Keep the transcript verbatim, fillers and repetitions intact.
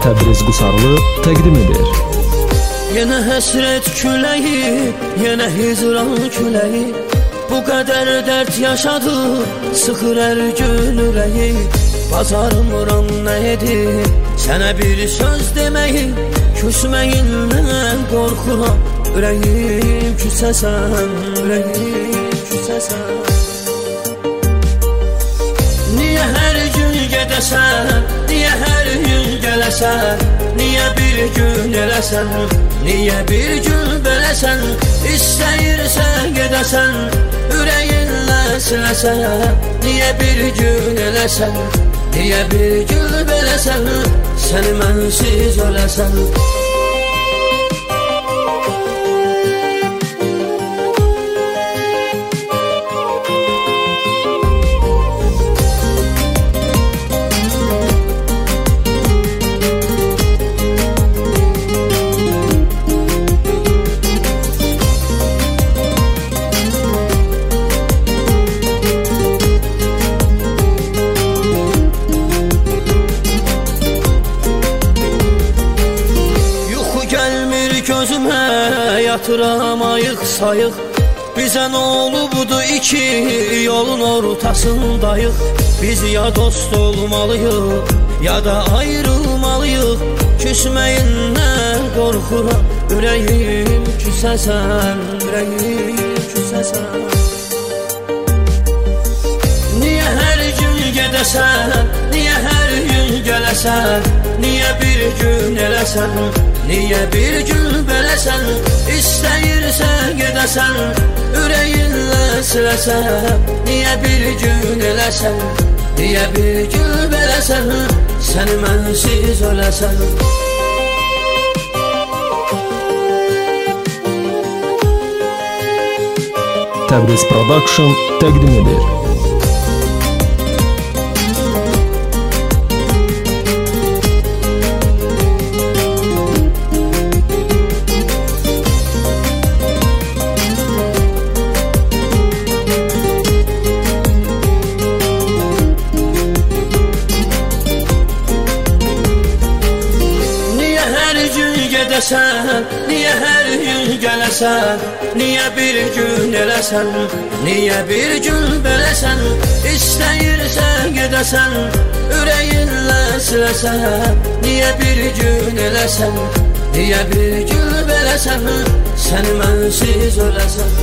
Təbriz Qusarlı təqdim edir. Yenə həsrət küləyi, yenə hicran küləyi, bu qədər dərd yaşadı, sıxır hər gün ürəyi. Bacarmıram nə edim, sənə bir söz deməyi, küsməyindən qorxuram, ürəyim küsəsən, ürəyim küsəsən. Niyə hər gün gedəsən, niyə hər gün gələsən, niyə bir gün eləsən, niyə bir gün beləsən, istəyirsən gedəsən, ürəyinlə siləsən, niyə bir gün eləsən, niyə bir gün beləsən, səni mənsiz öləsən. Gözümə yatıram ayıq sayıq, bizə nə olubdu iki yolun ortasındayıq. Biz ya dost olmalıyıq, ya da ayrılmalıyıq, küsməyindən qorxuram, ürəyim küsəsən, ürəyim küsəsən. Niyə hər gün gedəsən, niyə hər gün gələsən, niyə bir gün eləsən, niyə bir gün beləsən, istəyirsən gedəsən, ürəyinlə siləsən, niyə bir gün eləsən, niyə bir gün beləsən, səni mənsiz öləsən. Təbriz Production təqdim edir. Gedəsən, niyə hər gün gələsən, niyə bir gün eləsən, niyə bir gün beləsən, istəyirsən gedəsən, ürəyinlə siləsən, niyə bir gün eləsən, niyə bir gün beləsən, səni mənsiz öləsən.